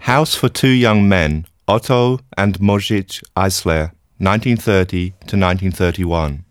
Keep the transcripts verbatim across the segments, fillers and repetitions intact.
House for Two Young Men, Otto and Moritz Eisler, nineteen thirty to nineteen thirty-one.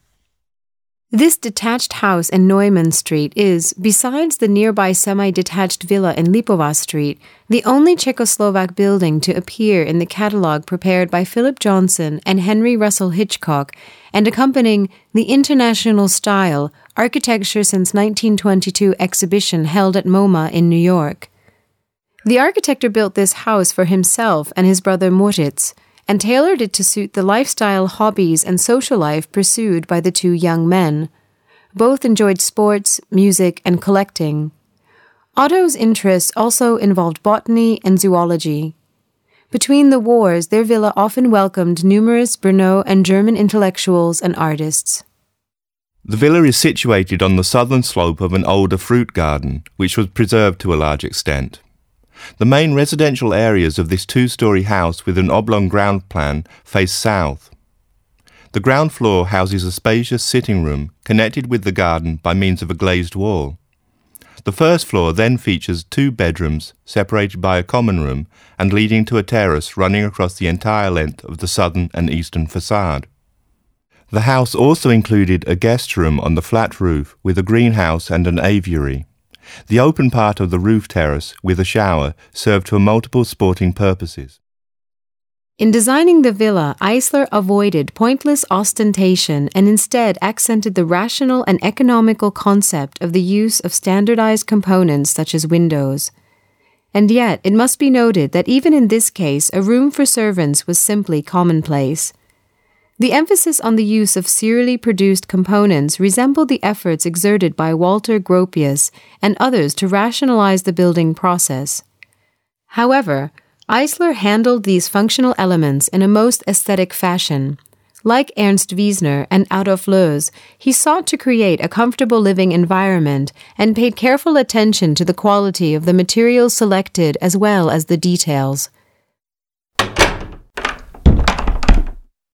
This detached house in Neumann Street is, besides the nearby semi-detached villa in Lipová Street, the only Czechoslovak building to appear in the catalogue prepared by Philip Johnson and Henry Russell Hitchcock and accompanying the International Style Architecture Since nineteen twenty-two exhibition held at MoMA in New York. The architect built this house for himself and his brother Moritz, and tailored it to suit the lifestyle, hobbies, and social life pursued by the two young men. Both enjoyed sports, music, and collecting. Otto's interests also involved botany and zoology. Between the wars, their villa often welcomed numerous Brno and German intellectuals and artists. The villa is situated on the southern slope of an older fruit garden, which was preserved to a large extent. The main residential areas of this two-storey house with an oblong ground plan face south. The ground floor houses a spacious sitting room connected with the garden by means of a glazed wall. The first floor then features two bedrooms separated by a common room and leading to a terrace running across the entire length of the southern and eastern facade. The house also included a guest room on the flat roof with a greenhouse and an aviary. The open part of the roof terrace, with a shower, served for multiple sporting purposes. In designing the villa, Eisler avoided pointless ostentation and instead accented the rational and economical concept of the use of standardized components such as windows. And yet, it must be noted that even in this case, a room for servants was simply commonplace. The emphasis on the use of serially produced components resembled the efforts exerted by Walter Gropius and others to rationalize the building process. However, Eisler handled these functional elements in a most aesthetic fashion. Like Ernst Wiesner and Adolf Loos, he sought to create a comfortable living environment and paid careful attention to the quality of the materials selected as well as the details.